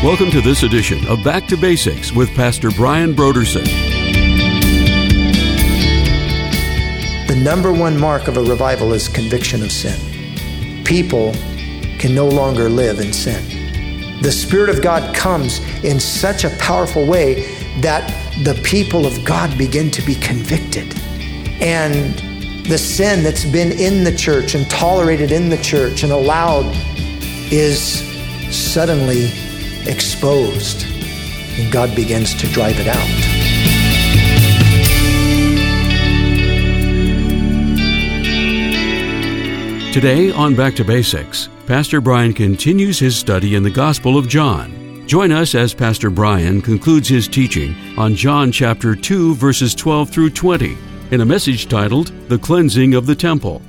Welcome to this edition of Back to Basics with Pastor Brian Brodersen. The number one mark of a revival is conviction of sin. People can no longer live in sin. The Spirit of God comes in such a powerful way that the people of God begin to be convicted. And the sin that's been in the church and tolerated in the church and allowed is suddenly exposed, and God begins to drive it out. Today on Back to Basics, Pastor Brian continues his study in the Gospel of John. Join us as Pastor Brian concludes his teaching on John chapter 2, verses 12 through 20, in a message titled, The Cleansing of the Temple.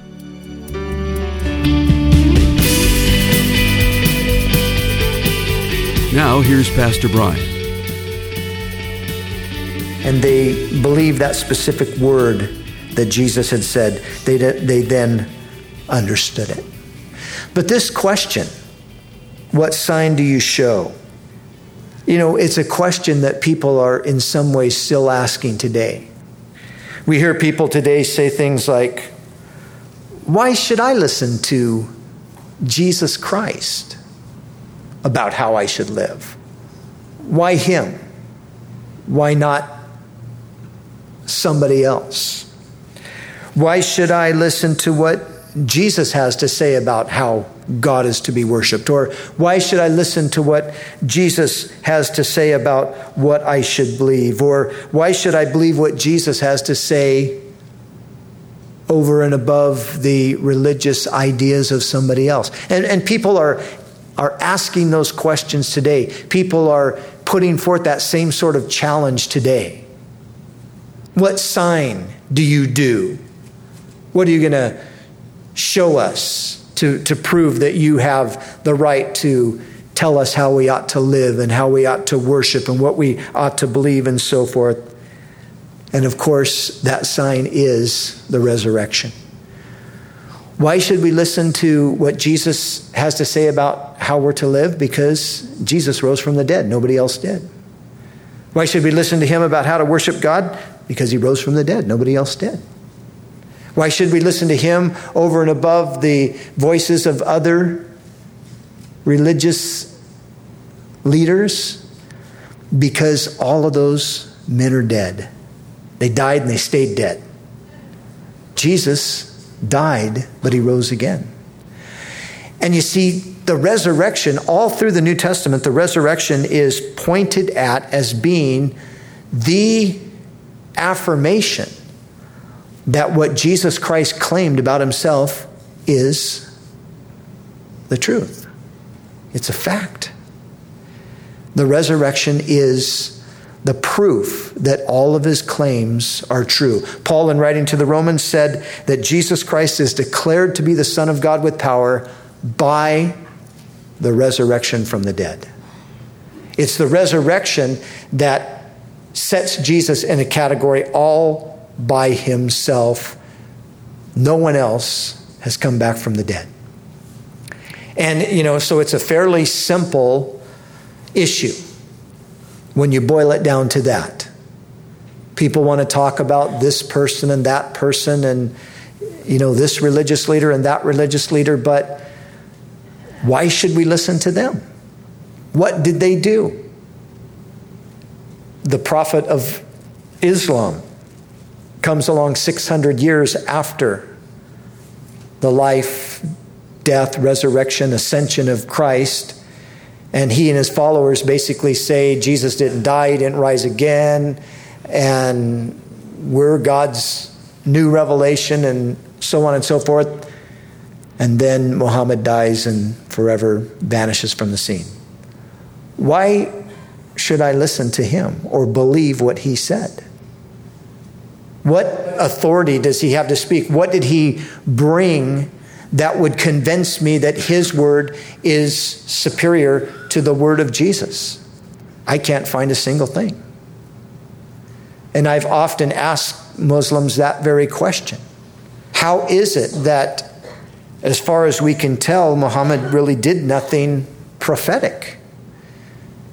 Now, here's Pastor Brian. And they believed that specific word that Jesus had said. They then understood it. But this question, what sign do you show? You know, it's a question that people are in some ways still asking today. We hear people today say things like, why should I listen to Jesus Christ about how I should live? Why him? Why not somebody else? Why should I listen to what Jesus has to say about how God is to be worshiped? Or why should I listen to what Jesus has to say about what I should believe? Or why should I believe what Jesus has to say over and above the religious ideas of somebody else? And people are asking those questions today. People are putting forth that same sort of challenge today. What sign do you do? What are you going to show us to prove that you have the right to tell us how we ought to live and how we ought to worship and what we ought to believe and so forth? And of course, that sign is the resurrection. Why should we listen to what Jesus has to say about how we're to live? Because Jesus rose from the dead. Nobody else did. Why should we listen to him about how to worship God? Because he rose from the dead. Nobody else did. Why should we listen to him over and above the voices of other religious leaders? Because all of those men are dead. They died and they stayed dead. Jesus died, but he rose again. And you see, the resurrection, all through the New Testament, the resurrection is pointed at as being the affirmation that what Jesus Christ claimed about himself is the truth. It's a fact. The resurrection is the proof that all of his claims are true. Paul, in writing to the Romans, said that Jesus Christ is declared to be the Son of God with power by the resurrection from the dead. It's the resurrection that sets Jesus in a category all by himself. No one else has come back from the dead. And, so it's a fairly simple issue when you boil it down to that. People want to talk about this person and that person and, this religious leader and that religious leader, but why should we listen to them? What did they do? The Prophet of Islam comes along 600 years after the life, death, resurrection, ascension of Christ. And he and his followers basically say Jesus didn't die, he didn't rise again, and we're God's new revelation, and so on and so forth. And then Muhammad dies and forever vanishes from the scene. Why should I listen to him or believe what he said? What authority does he have to speak? What did he bring that would convince me that his word is superior to the word of Jesus? I can't find a single thing. And I've often asked Muslims that very question. How is it that, as far as we can tell, Muhammad really did nothing prophetic?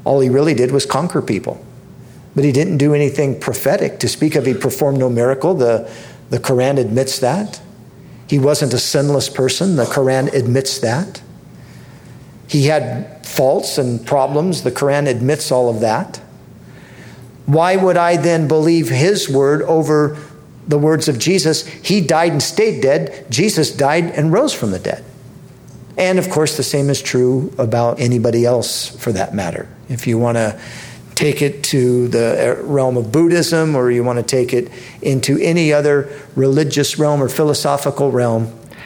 All he really did was conquer people. But he didn't do anything prophetic to speak of. He performed no miracle. The Quran admits that. He wasn't a sinless person. The Quran admits that. He had faults and problems. The Quran admits all of that. Why would I then believe his word over the words of Jesus? He died and stayed dead. Jesus died and rose from the dead. And of course, the same is true about anybody else for that matter. If you want to take it to the realm of Buddhism, or you want to take it into any other religious realm or philosophical realm,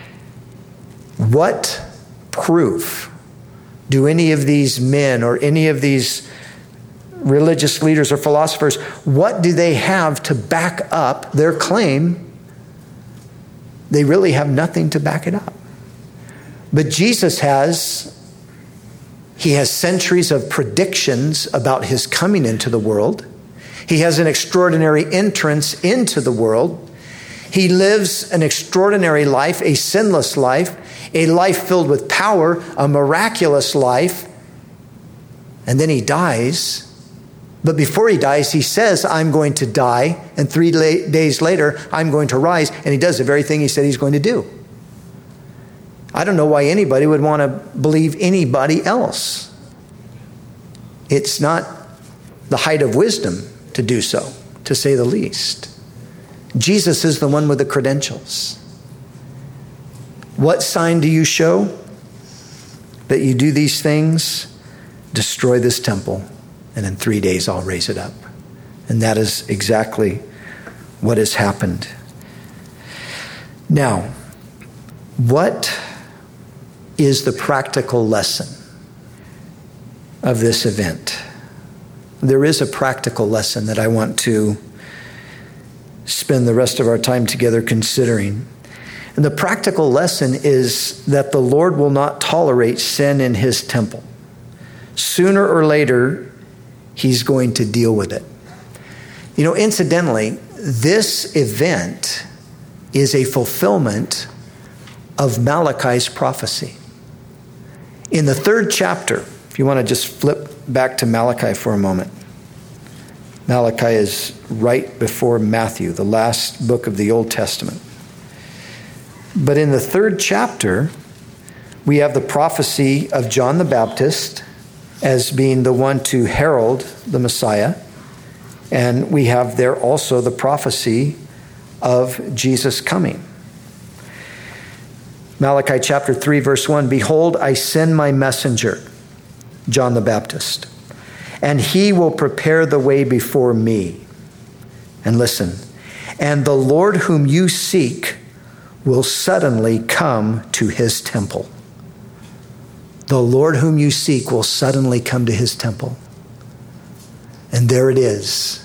what proof do any of these men or any of these religious leaders or philosophers, what do they have to back up their claim? They really have nothing to back it up. But Jesus has centuries of predictions about his coming into the world. He has an extraordinary entrance into the world. He lives an extraordinary life, a sinless life, a life filled with power, a miraculous life. And then he dies. But before he dies, he says, I'm going to die, and 3 days later, I'm going to rise. And he does the very thing he said he's going to do. I don't know why anybody would want to believe anybody else. It's not the height of wisdom to do so, to say the least. Jesus is the one with the credentials. What sign do you show that you do these things? Destroy this temple, and in 3 days I'll raise it up. And that is exactly what has happened. Now, what is the practical lesson of this event? There is a practical lesson that I want to spend the rest of our time together considering. And the practical lesson is that the Lord will not tolerate sin in his temple. Sooner or later, he's going to deal with it. You know, incidentally, this event is a fulfillment of Malachi's prophecy. In the 3rd chapter, if you want to just flip back to Malachi for a moment. Malachi is right before Matthew, the last book of the Old Testament. But in the 3rd chapter, we have the prophecy of John the Baptist as being the one to herald the Messiah. And we have there also the prophecy of Jesus coming. Malachi chapter 3, verse 1, Behold, I send my messenger, John the Baptist, and he will prepare the way before me. And listen, and the Lord whom you seek will suddenly come to his temple. The Lord whom you seek will suddenly come to his temple. And there it is.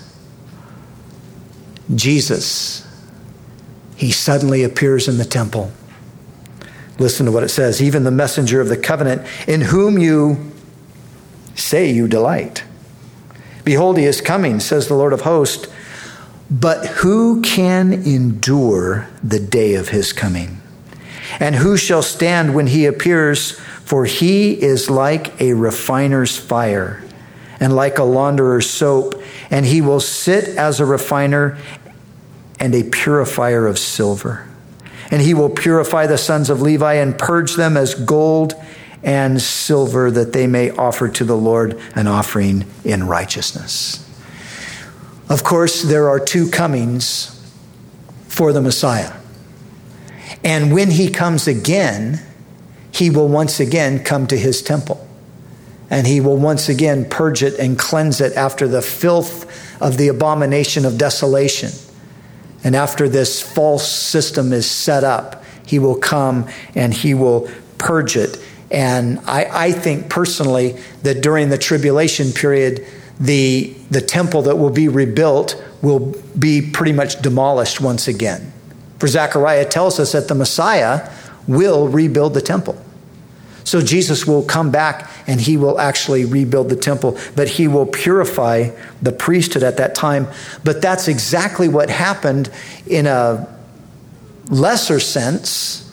Jesus, he suddenly appears in the temple. Listen to what it says. Even the messenger of the covenant, in whom you say you delight. Behold, he is coming, says the Lord of hosts. But who can endure the day of his coming? And who shall stand when he appears? For he is like a refiner's fire, and like a launderer's soap. And he will sit as a refiner and a purifier of silver. And he will purify the sons of Levi and purge them as gold and silver, that they may offer to the Lord an offering in righteousness. Of course, there are 2 comings for the Messiah. And when he comes again, he will once again come to his temple. And he will once again purge it and cleanse it after the filth of the abomination of desolation. And after this false system is set up, he will come and he will purge it. And I think personally that during the tribulation period, the temple that will be rebuilt will be pretty much demolished once again. For Zechariah tells us that the Messiah will rebuild the temple. So Jesus will come back and he will actually rebuild the temple, but he will purify the priesthood at that time. But that's exactly what happened in a lesser sense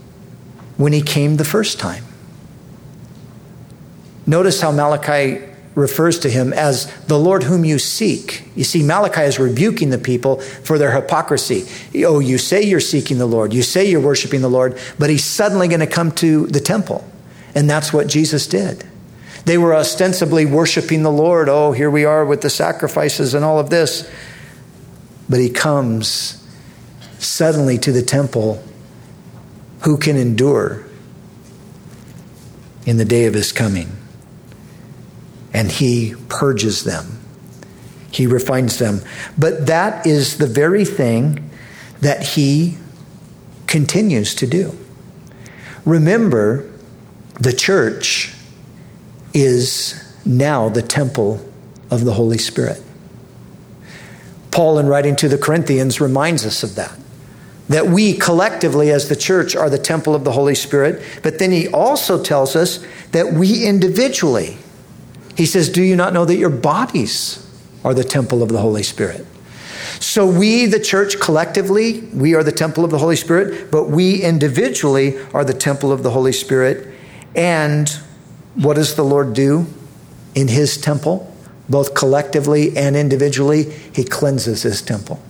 when he came the first time. Notice how Malachi refers to him as the Lord whom you seek. You see, Malachi is rebuking the people for their hypocrisy. Oh, you say you're seeking the Lord. You say you're worshiping the Lord, but he's suddenly going to come to the temple. And that's what Jesus did. They were ostensibly worshiping the Lord. Oh, here we are with the sacrifices and all of this. But he comes suddenly to the temple. Who can endure in the day of his coming? And he purges them. He refines them. But that is the very thing that he continues to do. Remember, the church is now the temple of the Holy Spirit. Paul, in writing to the Corinthians, reminds us of that. That we collectively as the church are the temple of the Holy Spirit. But then he also tells us that we individually, he says, do you not know that your bodies are the temple of the Holy Spirit? So we, the church, collectively, we are the temple of the Holy Spirit, but we individually are the temple of the Holy Spirit. And what does the Lord do in his temple? Both collectively and individually, he cleanses his temple.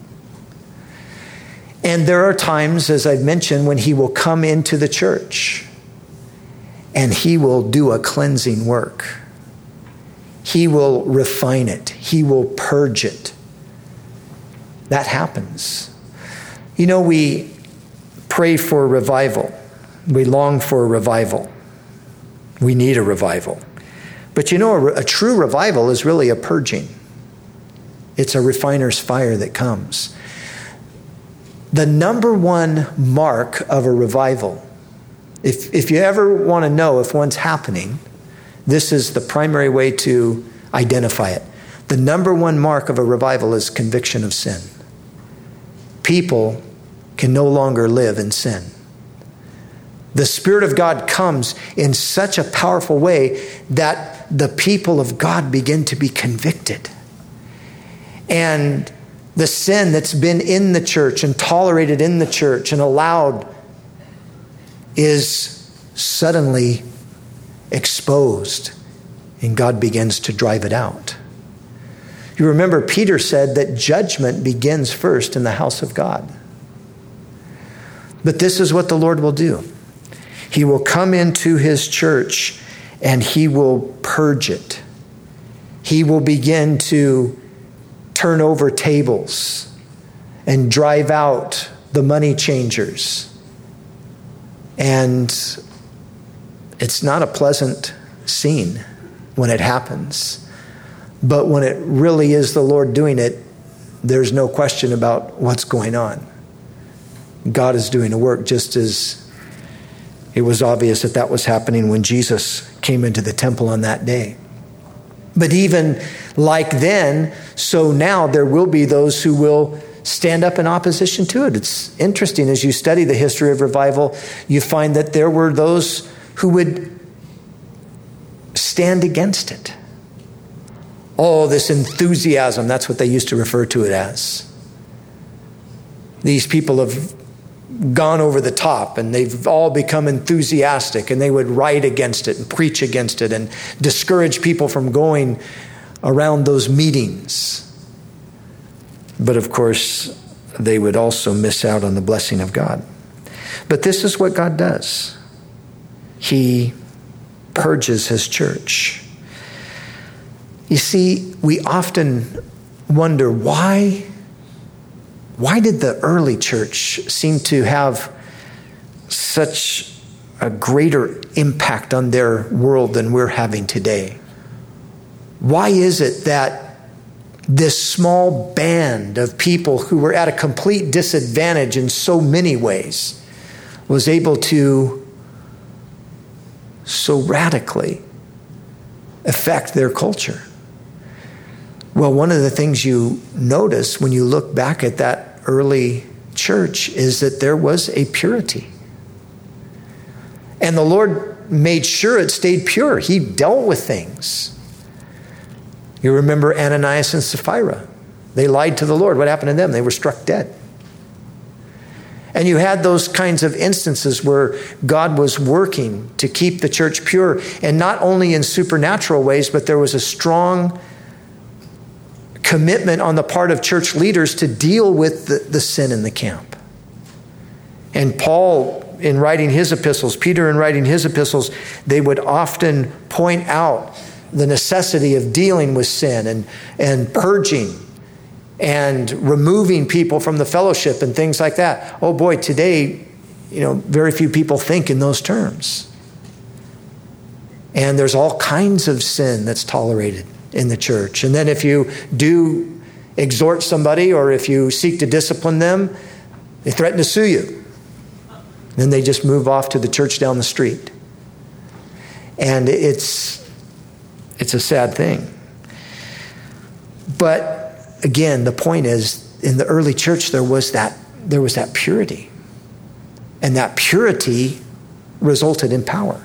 And there are times, as I've mentioned, when he will come into the church and he will do a cleansing work. He will refine it. He will purge it. That happens. You know, we pray for revival. We long for a revival. We need a revival. But you know, a true revival is really a purging. It's a refiner's fire that comes. The number one mark of a revival, if you ever want to know if one's happening, this is the primary way to identify it. The number one mark of a revival is conviction of sin. People can no longer live in sin. The Spirit of God comes in such a powerful way that the people of God begin to be convicted. And the sin that's been in the church and tolerated in the church and allowed is suddenly exposed, and God begins to drive it out. You remember Peter said that judgment begins first in the house of God. But this is what the Lord will do. He will come into his church and he will purge it. He will begin to turn over tables and drive out the money changers. And it's not a pleasant scene when it happens. But when it really is the Lord doing it, there's no question about what's going on. God is doing a work, just as it was obvious that was happening when Jesus came into the temple on that day. But even like then, so now there will be those who will stand up in opposition to it. It's interesting, as you study the history of revival, you find that there were those who would stand against it. Oh, this enthusiasm, that's what they used to refer to it as. These people have gone over the top and they've all become enthusiastic, and they would write against it and preach against it and discourage people from going around those meetings. But of course, they would also miss out on the blessing of God. But this is what God does. He purges his church. You see, we often wonder why did the early church seem to have such a greater impact on their world than we're having today? Why is it that this small band of people who were at a complete disadvantage in so many ways was able to so radically affect their culture? Well, one of the things you notice when you look back at that early church is that there was a purity. And the Lord made sure it stayed pure. He dealt with things. You remember Ananias and Sapphira. They lied to the Lord. What happened to them? They were struck dead. And you had those kinds of instances where God was working to keep the church pure, and not only in supernatural ways, but there was a strong commitment on the part of church leaders to deal with the sin in the camp. And Paul, in writing his epistles, Peter in writing his epistles, they would often point out the necessity of dealing with sin and purging and removing people from the fellowship and things like that. Oh boy, today, very few people think in those terms. And there's all kinds of sin that's tolerated in the church. And then if you do exhort somebody or if you seek to discipline them, they threaten to sue you. Then they just move off to the church down the street. And it's a sad thing. But again, the point is, in the early church there was that purity. And that purity resulted in power.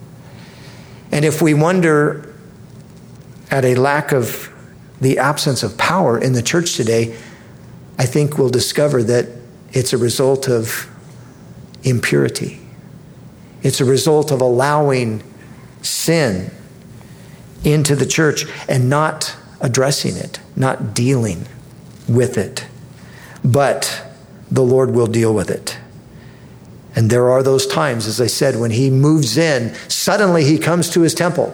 And if we wonder at a lack of the absence of power in the church today, I think we'll discover that it's a result of impurity. It's a result of allowing sin into the church and not addressing it, not dealing with it. But the Lord will deal with it. And there are those times, as I said, when he moves in, suddenly he comes to his temple.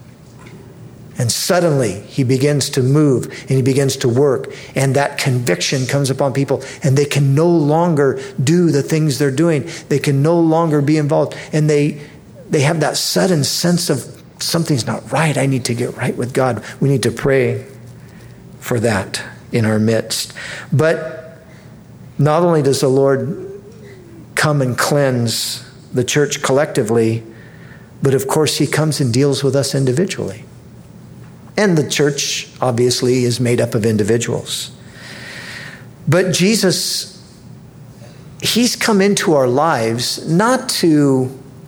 And suddenly he begins to move and he begins to work. And that conviction comes upon people and they can no longer do the things they're doing. They can no longer be involved. And they have that sudden sense of something's not right. I need to get right with God. We need to pray for that in our midst. But not only does the Lord come and cleanse the church collectively, but of course he comes and deals with us individually. And the church, obviously, is made up of individuals. But Jesus, he's come into our lives not to,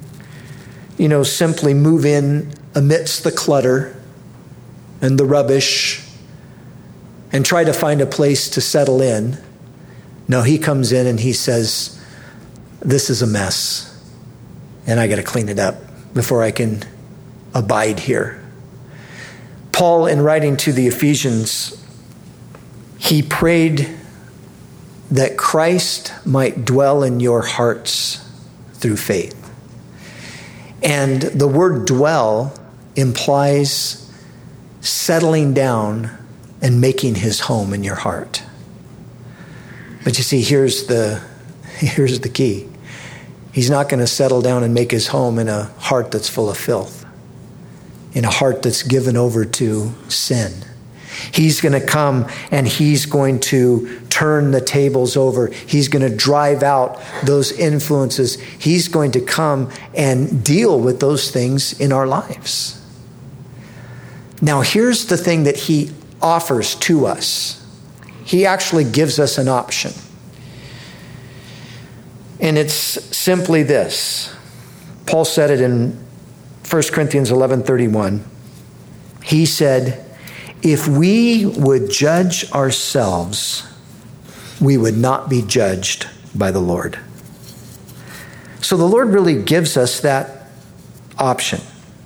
simply move in amidst the clutter and the rubbish and try to find a place to settle in. No, he comes in and he says, this is a mess, and I got to clean it up before I can abide here. Paul, in writing to the Ephesians, he prayed that Christ might dwell in your hearts through faith. And the word dwell implies settling down and making his home in your heart. But you see, here's the key. He's not going to settle down and make his home in a heart that's full of filth, in a heart that's given over to sin. He's going to come and he's going to turn the tables over. He's going to drive out those influences. He's going to come and deal with those things in our lives. Now, here's the thing that he offers to us. He actually gives us an option. And it's simply this. Paul said it in 1 Corinthians 11:31. He said, if we would judge ourselves, we would not be judged by the Lord. So the Lord really gives us that option.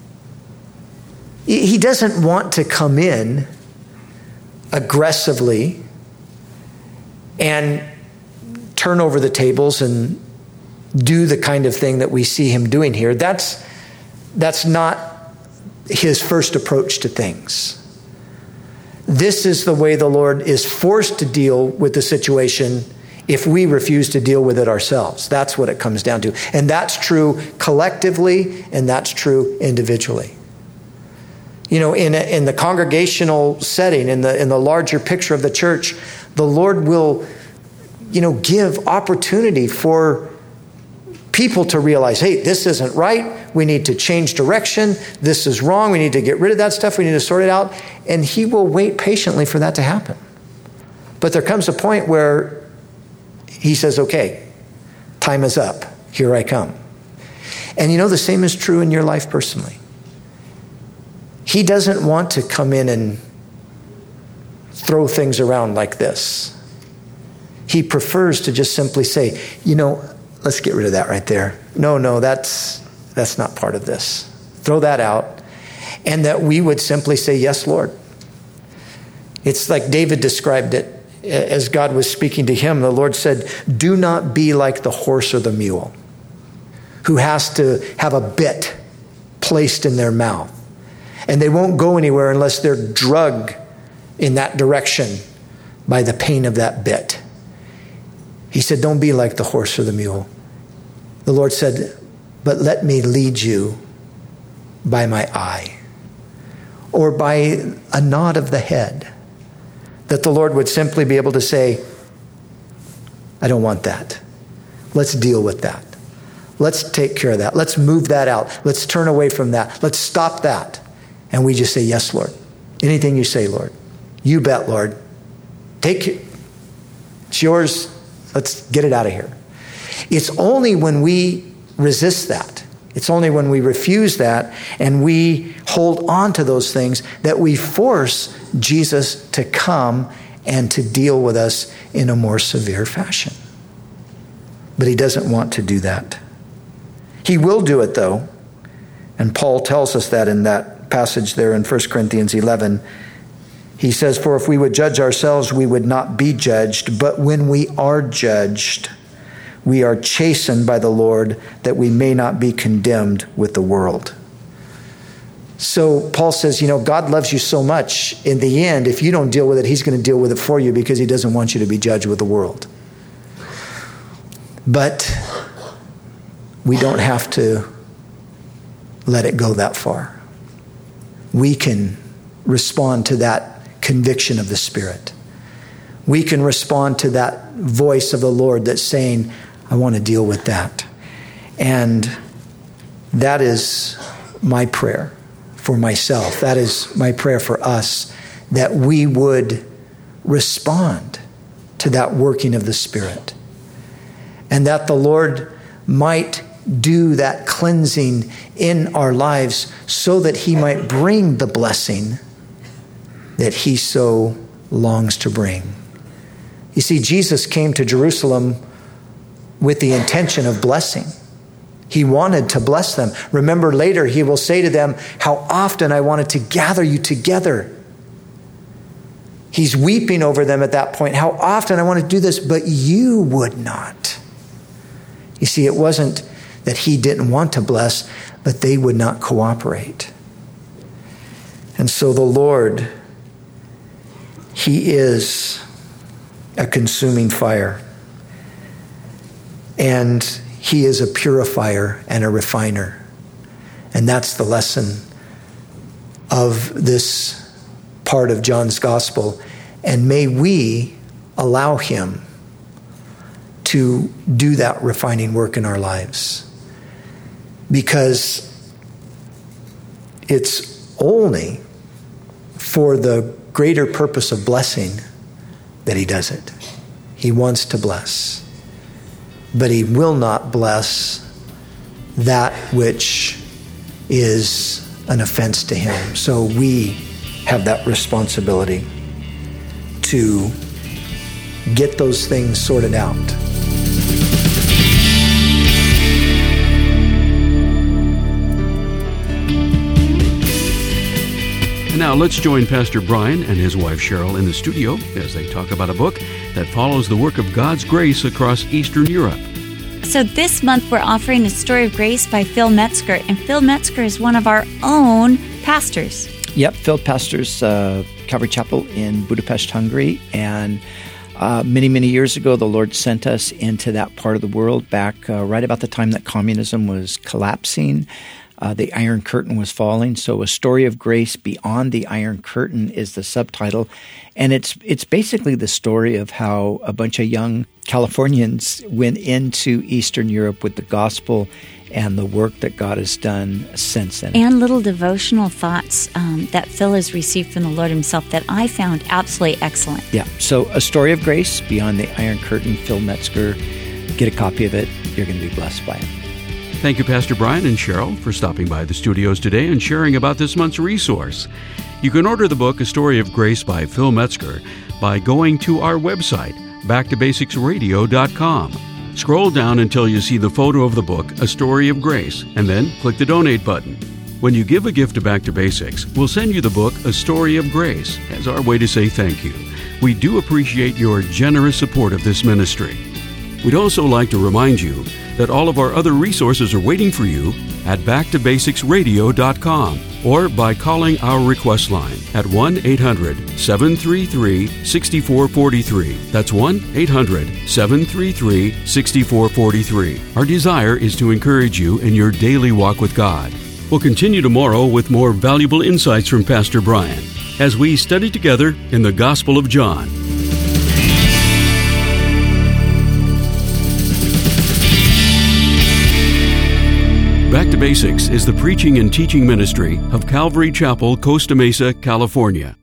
He doesn't want to come in aggressively and turn over the tables and do the kind of thing that we see him doing here. That's not his first approach to things. This is the way the Lord is forced to deal with the situation if we refuse to deal with it ourselves. That's what it comes down to. And that's true collectively, and that's true individually. In the congregational setting, in the larger picture of the church, the Lord will, give opportunity for people to realize, hey, this isn't right. We need to change direction. This is wrong. We need to get rid of that stuff. We need to sort it out. And he will wait patiently for that to happen. But there comes a point where he says, okay, time is up. Here I come. And the same is true in your life personally. He doesn't want to come in and throw things around like this. He prefers to just simply say, let's get rid of that right there. No, that's not part of this. Throw that out. And that we would simply say, yes, Lord. It's like David described it as God was speaking to him. The Lord said, do not be like the horse or the mule who has to have a bit placed in their mouth. And they won't go anywhere unless they're drugged in that direction by the pain of that bit. He said, don't be like the horse or the mule. The Lord said, but let me lead you by my eye, or by a nod of the head. That the Lord would simply be able to say, I don't want that. Let's deal with that. Let's take care of that. Let's move that out. Let's turn away from that. Let's stop that. And we just say, yes, Lord. Anything you say, Lord. You bet, Lord. Take it. It's yours. Let's get it out of here. It's only when we resist that, it's only when we refuse that and we hold on to those things that we force Jesus to come and to deal with us in a more severe fashion. But he doesn't want to do that. He will do it, though. And Paul tells us that in that passage there in 1 Corinthians 11. He says, for if we would judge ourselves, we would not be judged. But when we are judged, we are chastened by the Lord, that we may not be condemned with the world. So Paul says, God loves you so much. In the end, if you don't deal with it, he's going to deal with it for you because he doesn't want you to be judged with the world. But we don't have to let it go that far. We can respond to that conviction of the Spirit. We can respond to that voice of the Lord that's saying, I want to deal with that. And that is my prayer for myself. That is my prayer for us, that we would respond to that working of the Spirit. And that the Lord might do that cleansing in our lives so that he might bring the blessing that he so longs to bring. You see, Jesus came to Jerusalem with the intention of blessing. He wanted to bless them. Remember, later he will say to them, how often I wanted to gather you together. He's weeping over them at that point. How often I want to do this, but you would not. You see, it wasn't that he didn't want to bless, but they would not cooperate. And so the Lord, he is a consuming fire. And he is a purifier and a refiner. And that's the lesson of this part of John's gospel. And may we allow him to do that refining work in our lives. Because it's only for the greater purpose of blessing that he does it. He wants to bless. But he will not bless that which is an offense to him. So we have that responsibility to get those things sorted out. And now let's join Pastor Brian and his wife Cheryl in the studio as they talk about a book that follows the work of God's grace across Eastern Europe. So this month we're offering A Story of Grace by Phil Metzger. And Phil Metzger is one of our own pastors. Yep, Phil pastors Calvary Chapel in Budapest, Hungary. And many, many years ago, the Lord sent us into that part of the world back right about the time that communism was collapsing. The Iron Curtain was falling. So A Story of Grace Beyond the Iron Curtain is the subtitle. And it's basically the story of how a bunch of young Californians went into Eastern Europe with the gospel and the work that God has done since then. And little devotional thoughts that Phil has received from the Lord himself that I found absolutely excellent. Yeah. So A Story of Grace Beyond the Iron Curtain, Phil Metzger. Get a copy of it. You're going to be blessed by it. Thank you, Pastor Brian and Cheryl, for stopping by the studios today and sharing about this month's resource. You can order the book, A Story of Grace by Phil Metzger, by going to our website, backtobasicsradio.com. Scroll down until you see the photo of the book, A Story of Grace, and then click the Donate button. When you give a gift to Back to Basics, we'll send you the book, A Story of Grace, as our way to say thank you. We do appreciate your generous support of this ministry. We'd also like to remind you that all of our other resources are waiting for you at backtobasicsradio.com or by calling our request line at 1-800-733-6443. That's 1-800-733-6443. Our desire is to encourage you in your daily walk with God. We'll continue tomorrow with more valuable insights from Pastor Brian as we study together in the Gospel of John. Back to Basics is the preaching and teaching ministry of Calvary Chapel, Costa Mesa, California.